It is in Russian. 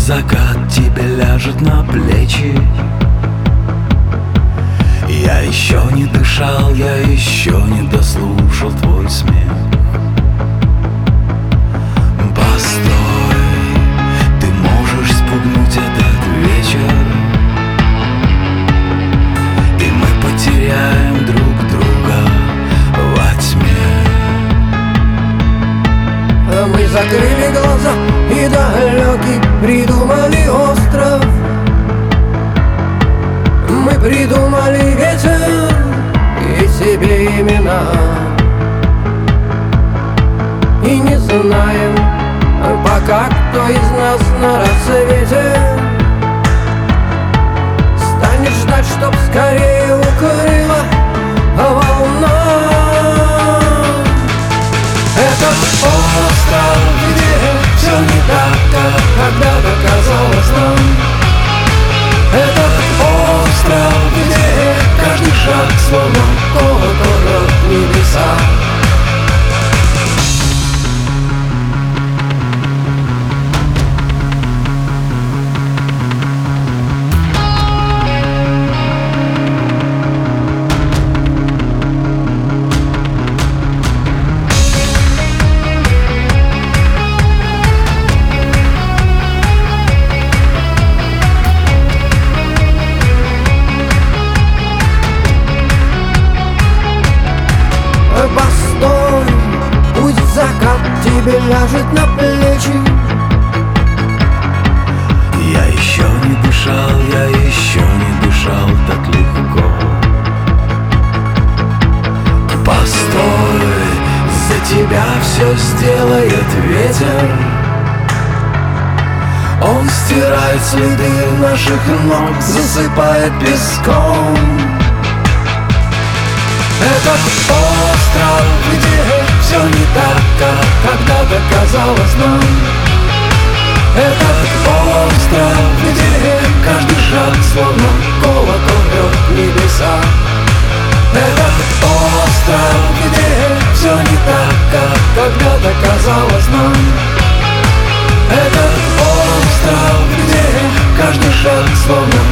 закат тебе ляжет на плечи. Я еще не дышал, я еще не дослушал твой смех. Постой, ты можешь спугнуть этот вечер, и мы потеряем друг друга во тьме. Мы закрыли глаза и далекий придумали остров. Мы придумали ветер и себе имена, и не знаем пока, кто из нас на рассвете станет ждать, чтоб скорее укрыла волна. Этот остров, где все не так, как когда-то казалось нам. Этот остров, где каждый шаг словно колокол в небеса. Постой, пусть закат тебе ляжет на плечи. Я еще не дышал, я еще не дышал так легко. Постой, за тебя все сделает ветер. Он стирает следы наших ног, засыпает песком. Этот остров, где все не так, как когда-то казалось нам. Этот остров, где каждый шаг словно колокол рвет небеса. Этот остров, где все не так, как когда-то казалось нам. Этот остров, где каждый шаг словно